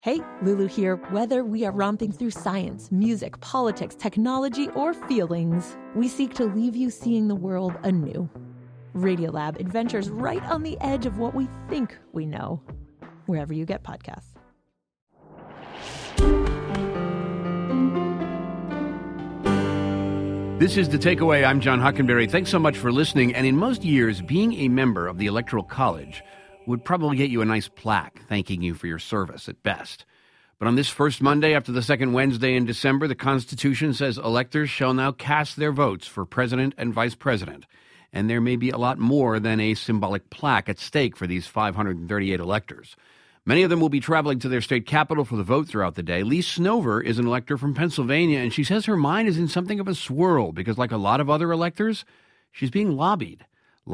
Hey, Lulu here. Whether we are romping through science, music, politics, technology, or feelings, we seek to leave you seeing the world anew. Radiolab adventures right on the edge of what we think we know, wherever you get podcasts. This is The Takeaway. I'm John Hockenberry. Thanks so much for listening. And in most years, being a member of the Electoral College would probably get you a nice plaque thanking you for your service at best. But on this first Monday after the second Wednesday in December, the Constitution says electors shall now cast their votes for president and vice president. And there may be a lot more than a symbolic plaque at stake for these 538 electors. Many of them will be traveling to their state capital for the vote throughout the day. Lee Snover is an elector from Pennsylvania, and she says her mind is in something of a swirl because, like a lot of other electors, she's being lobbied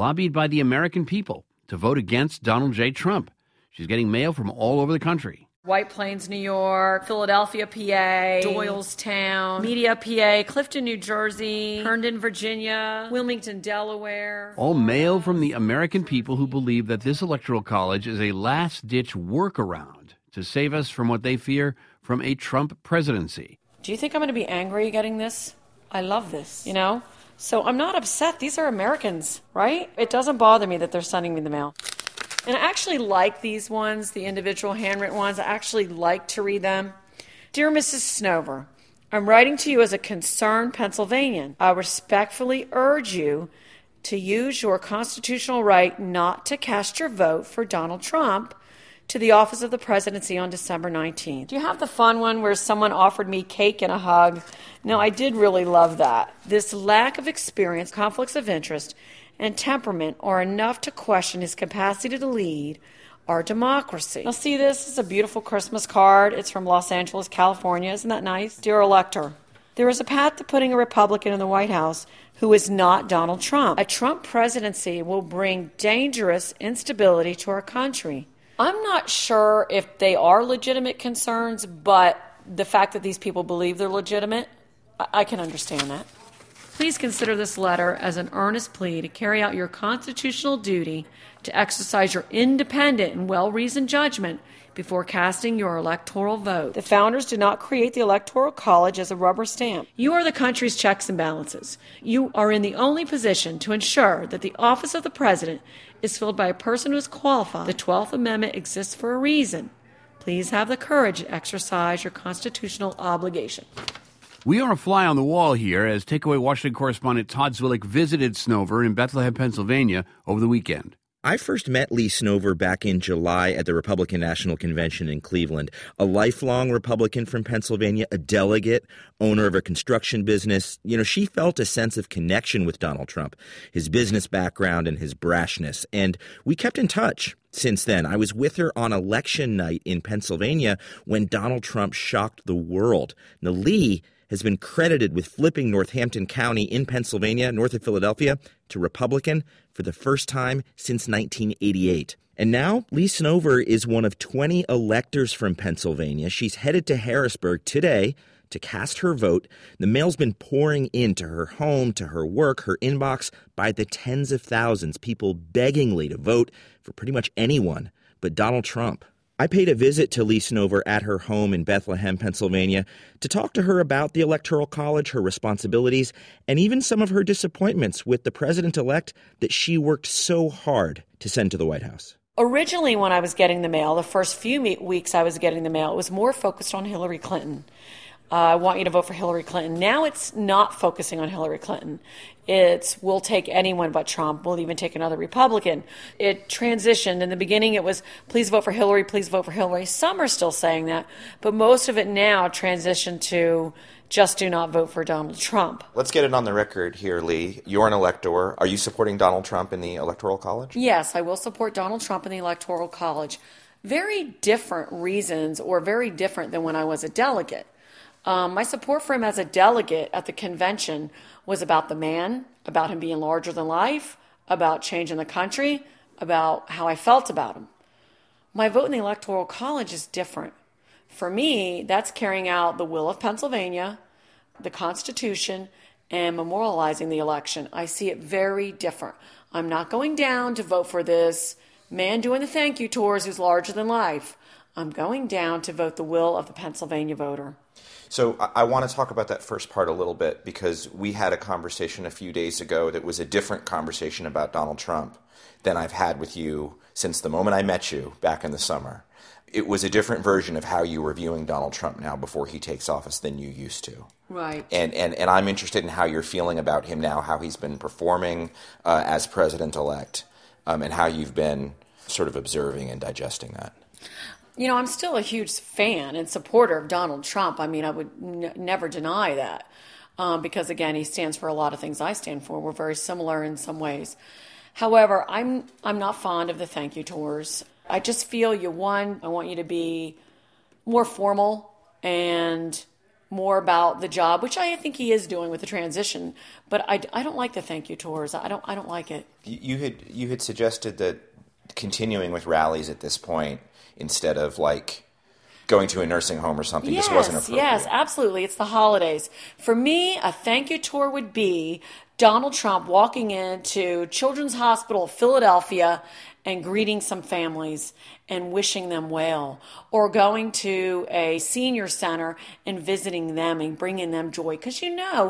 by the American people to vote against Donald J. Trump. She's getting mail from all over the country. White Plains, New York, Philadelphia, PA, Doylestown, Media, PA, Clifton, New Jersey, Herndon, Virginia, Wilmington, Delaware. All mail from the American people who believe that this electoral college is a last-ditch workaround to save us from what they fear from a Trump presidency. Do you think I'm going to be angry getting this? I love this, you know? So I'm not upset. These are Americans, right? It doesn't bother me that they're sending me the mail. And I actually like these ones, the individual handwritten ones. I actually like to read them. Dear Mrs. Snover, I'm writing to you as a concerned Pennsylvanian. I respectfully urge you to use your constitutional right not to cast your vote for Donald Trump to the office of the presidency on December 19th. Do you have the fun one where someone offered me cake and a hug? No, I did really love that. This lack of experience, conflicts of interest, and temperament are enough to question his capacity to lead our democracy. Now see, this is a beautiful Christmas card. It's from Los Angeles, California. Isn't that nice? Dear elector, there is a path to putting a Republican in the White House who is not Donald Trump. A Trump presidency will bring dangerous instability to our country. I'm not sure if they are legitimate concerns, but the fact that these people believe they're legitimate, I can understand that. Please consider this letter as an earnest plea to carry out your constitutional duty to exercise your independent and well-reasoned judgment before casting your electoral vote. The founders did not create the Electoral College as a rubber stamp. You are the country's checks and balances. You are in the only position to ensure that the office of the president is filled by a person who is qualified. The 12th Amendment exists for a reason. Please have the courage to exercise your constitutional obligation. We are a fly on the wall here as Takeaway Washington correspondent Todd Zwillich visited Snover in Bethlehem, Pennsylvania over the weekend. I first met Lee Snover back in July at the Republican National Convention in Cleveland. A lifelong Republican from Pennsylvania, a delegate, owner of a construction business. You know, she felt a sense of connection with Donald Trump, his business background and his brashness. And we kept in touch since then. I was with her on election night in Pennsylvania when Donald Trump shocked the world. Now, Lee has been credited with flipping Northampton County in Pennsylvania, north of Philadelphia, to Republican for the first time since 1988. And now Lee Snover is one of 20 electors from Pennsylvania. She's headed to Harrisburg today to cast her vote. The mail's been pouring into her home, to her work, her inbox by the tens of thousands, people begging Lee to vote for pretty much anyone but Donald Trump. I paid a visit to Lee Snover at her home in Bethlehem, Pennsylvania, to talk to her about the Electoral College, her responsibilities, and even some of her disappointments with the president-elect that she worked so hard to send to the White House. Originally, when I was getting the mail, the first few weeks I was getting the mail, it was more focused on Hillary Clinton. I want you to vote for Hillary Clinton. Now it's not focusing on Hillary Clinton. It's, we'll take anyone but Trump. We'll even take another Republican. It transitioned. In the beginning, it was, please vote for Hillary, please vote for Hillary. Some are still saying that, but most of it now transitioned to just do not vote for Donald Trump. Let's get it on the record here, Lee. You're an elector. Are you supporting Donald Trump in the Electoral College? Yes, I will support Donald Trump in the Electoral College. Very different reasons, or very different than when I was a delegate. My support for him as a delegate at the convention was about the man, about him being larger than life, about changing the country, about how I felt about him. My vote in the Electoral College is different. For me, that's carrying out the will of Pennsylvania, the Constitution, and memorializing the election. I see it very different. I'm not going down to vote for this man doing the thank you tours who's larger than life. I'm going down to vote the will of the Pennsylvania voter. So I want to talk about that first part a little bit, because we had a conversation a few days ago that was a different conversation about Donald Trump than I've had with you since the moment I met you back in the summer. It was a different version of how you were viewing Donald Trump now before he takes office than you used to. Right. And I'm interested in how you're feeling about him now, how he's been performing as president-elect, and how you've been sort of observing and digesting that. I'm still a huge fan and supporter of Donald Trump. I mean, I would never deny that because, again, he stands for a lot of things I stand for. We're very similar in some ways. However, I'm not fond of the thank you tours. I just feel I want you to be more formal and more about the job, which I think he is doing with the transition. But I don't like the thank you tours. I don't like it. You had suggested that continuing with rallies at this point instead of like going to a nursing home or something just wasn't appropriate. Yes, absolutely. It's the holidays. For me, a thank you tour would be Donald Trump walking into Children's Hospital of Philadelphia and greeting some families and wishing them well, or going to a senior center and visiting them and bringing them joy. Because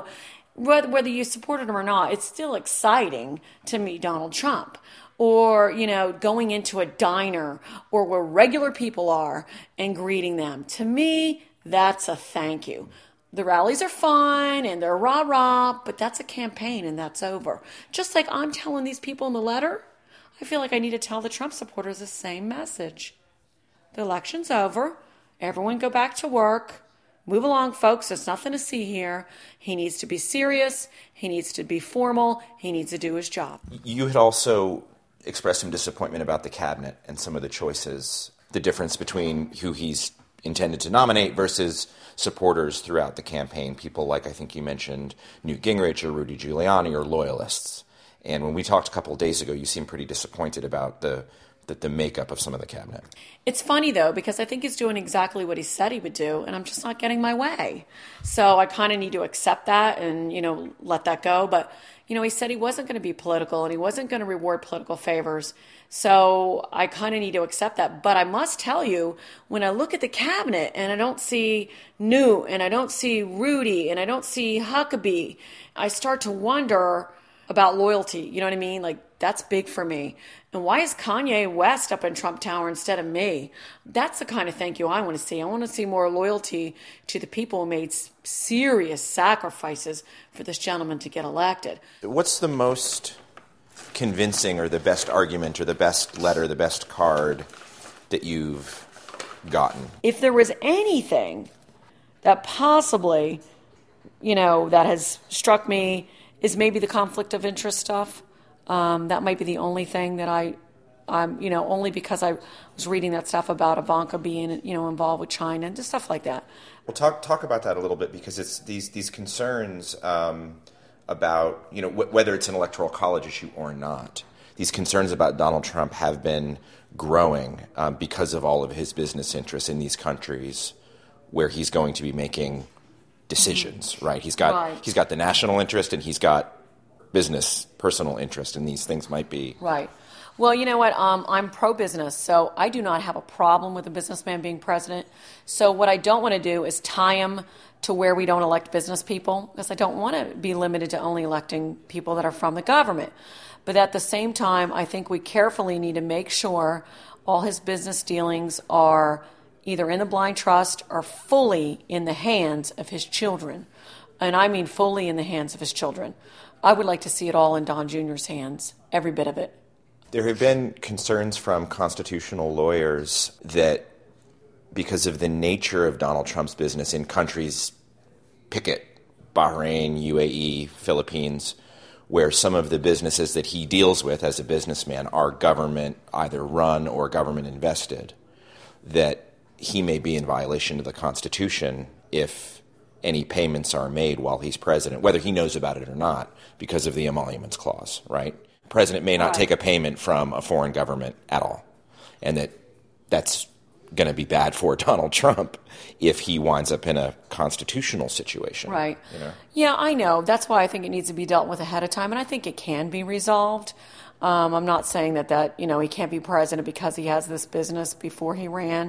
whether you support him or not, it's still exciting to meet Donald Trump. Or, going into a diner or where regular people are and greeting them. To me, that's a thank you. The rallies are fine and they're rah-rah, but that's a campaign and that's over. Just like I'm telling these people in the letter, I feel like I need to tell the Trump supporters the same message. The election's over. Everyone go back to work. Move along, folks. There's nothing to see here. He needs to be serious. He needs to be formal. He needs to do his job. You had also expressed some disappointment about the cabinet and some of the choices, the difference between who he's intended to nominate versus supporters throughout the campaign, people like I think you mentioned Newt Gingrich or Rudy Giuliani or loyalists. And when we talked a couple of days ago, you seemed pretty disappointed about the makeup of some of the cabinet. It's funny, though, because I think he's doing exactly what he said he would do, and I'm just not getting my way. So I kind of need to accept that and, let that go. But, he said he wasn't going to be political and he wasn't going to reward political favors. So I kind of need to accept that. But I must tell you, when I look at the cabinet and I don't see Newt and I don't see Rudy and I don't see Huckabee, I start to wonder about loyalty. You know what I mean? Like, that's big for me. And why is Kanye West up in Trump Tower instead of me? That's the kind of thank you I want to see. I want to see more loyalty to the people who made serious sacrifices for this gentleman to get elected. What's the most convincing or the best argument or the best letter, the best card that you've gotten? If there was anything that possibly, that has struck me is maybe the conflict of interest stuff. That might be the only thing that I'm only because I was reading that stuff about Ivanka being, involved with China and just stuff like that. Well, talk about that a little bit, because it's these concerns about, whether it's an electoral college issue or not. These concerns about Donald Trump have been growing because of all of his business interests in these countries where he's going to be making decisions, right? He's got the national interest and he's got business, personal interest, and these things might be. Right. Well, you know what? I'm pro-business, so I do not have a problem with a businessman being president. So what I don't want to do is tie him to where we don't elect business people, because I don't want to be limited to only electing people that are from the government. But at the same time, I think we carefully need to make sure all his business dealings are either in the blind trust or fully in the hands of his children. And I mean fully in the hands of his children. I would like to see it all in Don Jr.'s hands, every bit of it. There have been concerns from constitutional lawyers that because of the nature of Donald Trump's business in countries, pick it, Bahrain, UAE, Philippines, where some of the businesses that he deals with as a businessman are government either run or government invested, that he may be in violation of the Constitution if any payments are made while he's president, whether he knows about it or not, because of the emoluments clause, right? The president may not take a payment from a foreign government at all, and that's going to be bad for Donald Trump if he winds up in a constitutional situation. Right. Yeah, I know. That's why I think it needs to be dealt with ahead of time, and I think it can be resolved. I'm not saying that he can't be president because he has this business before he ran.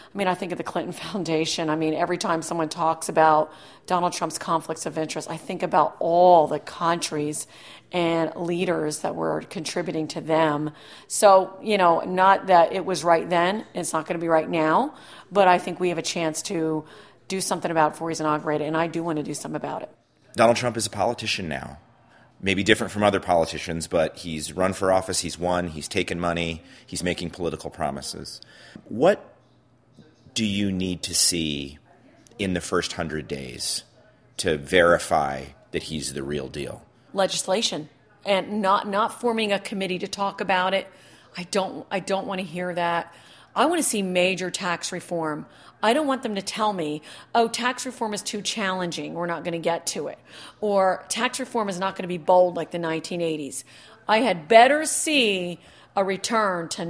I mean, I think of the Clinton Foundation. I mean, every time someone talks about Donald Trump's conflicts of interest, I think about all the countries and leaders that were contributing to them. So, not that it was right then, it's not going to be right now, but I think we have a chance to do something about it before he's inaugurated, and I do want to do something about it. Donald Trump is a politician now. Maybe different from other politicians, but he's run for office, he's won, he's taken money, he's making political promises. What do you need to see in the first 100 days to verify that he's the real deal? Legislation, and not forming a committee to talk about it. I don't want to hear that. I want to see major tax reform. I don't want them to tell me, oh, tax reform is too challenging, we're not going to get to it. Or tax reform is not going to be bold like the 1980s. I had better see a return to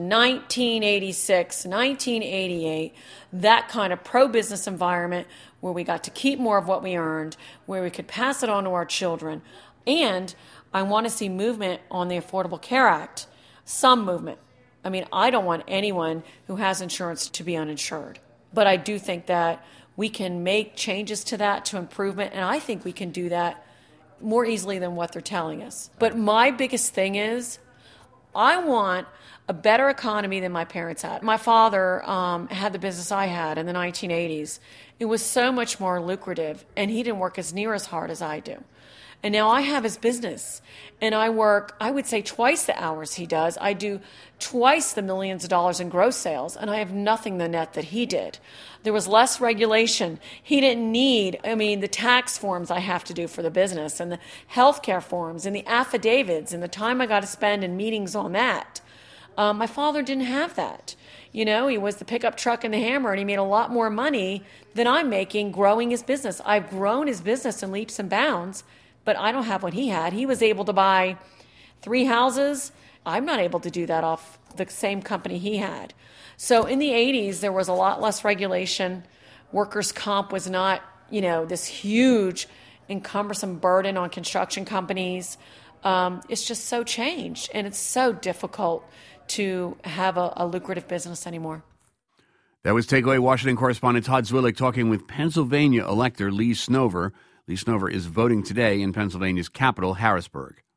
1986, 1988, that kind of pro-business environment where we got to keep more of what we earned, where we could pass it on to our children. And I want to see movement on the Affordable Care Act, some movement. I mean, I don't want anyone who has insurance to be uninsured. But I do think that we can make changes to that, to improvement, and I think we can do that more easily than what they're telling us. But my biggest thing is I want a better economy than my parents had. My father had the business I had in the 1980s. It was so much more lucrative, and he didn't work near as hard as I do. And now I have his business, and I work, I would say, twice the hours he does. I do twice the millions of dollars in gross sales, and I have nothing the net that he did. There was less regulation. He didn't need, the tax forms I have to do for the business, and the healthcare forms, and the affidavits, and the time I got to spend in meetings on that. My father didn't have that. He was the pickup truck and the hammer, and he made a lot more money than I'm making growing his business. I've grown his business in leaps and bounds, but I don't have what he had. He was able to buy 3 houses. I'm not able to do that off the same company he had. So in the 80s, there was a lot less regulation. Workers' comp was not, this huge and cumbersome burden on construction companies. It's just so changed, and it's so difficult to have a lucrative business anymore. That was Takeaway Washington correspondent Todd Zwillich talking with Pennsylvania elector Lee Snover. Lee Snover is voting today in Pennsylvania's capital, Harrisburg.